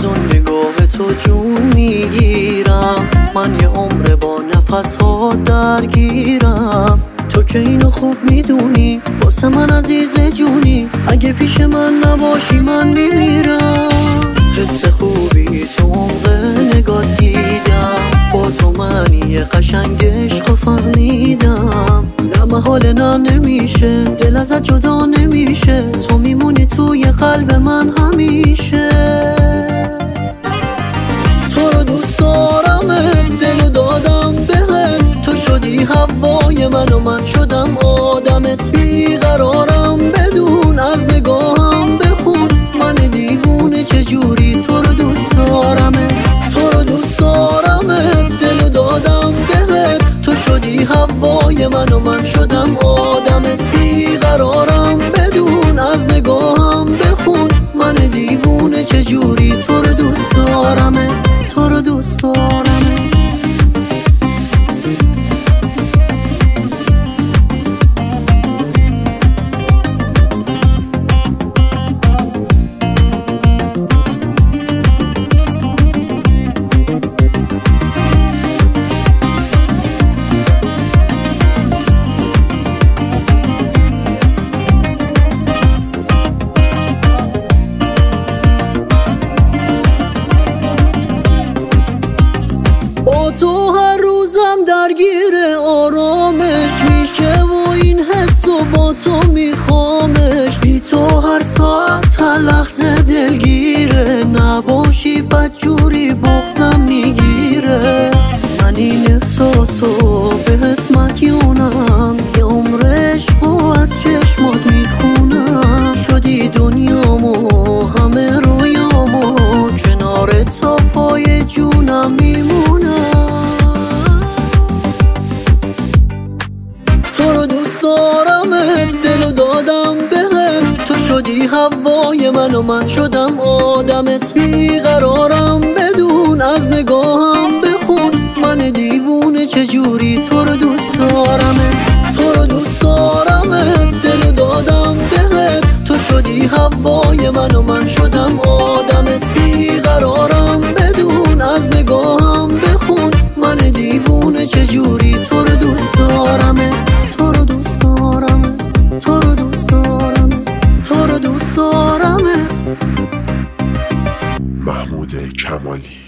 اون نگاه تو جون میگیرم، من یه عمر با نفس ها درگیرم. تو که اینو خوب میدونی، واسه من عزیز جونی، اگه پیش من نباشی من میمیرم. حس خوبی تو عمق نگاه دیدم، با تو من یه قشنگ عشق فهمیدم. نه محاله نه نمیشه، دل ازت جدا نمیشه، تو میمونی توی قلب من همیشه. تو رو دوست دارمت، دلو دادم بهت، تو شدی هوای من و من شدم آدمت. بیقرارم بدون از نگاهم بخون، من دیوونه چجوری تو رو دوست دارمت. تو رو دوست دارمت، دلو دادم بهت، تو شدی هوای من و من شدم آدمت. بیقرارم بدون از نگاهم بخون، من دیوونه چجوری تو رو دوست دارمت، تو رو دوست دارمت. تو هر روزم درگیر آرامش میشه و این حس و با تو میخوامش. بی تو هر ساعت هر لحظه دلگیره، نباشی بدجوری بغضم میگیره. من این احساسو بهت مدیونم، یه عمر عشقو از چشمات میخونم. شدی دنیامو همه رویامو، کنار تا پای جونم میمونم. تو رو دوست دارمت، دلو دادم بهت، تو شدی هوای من و من شدم آدمت. بیقرارم بدون از نگاهم بخون، من دیوونه چجوری تو رو دوست دارمت. تو رو دوست دارمت، دلو دادم بهت، تو شدی هوای من و من شدم آدمت. بیقرارم بدون از نگاهم بخون، من دیوونه چجوری تو رو دوست دارمت. تو رو دوست دارمت، تو رو دوست دارمت، تو رو دوست دارمت. محمود کمالی.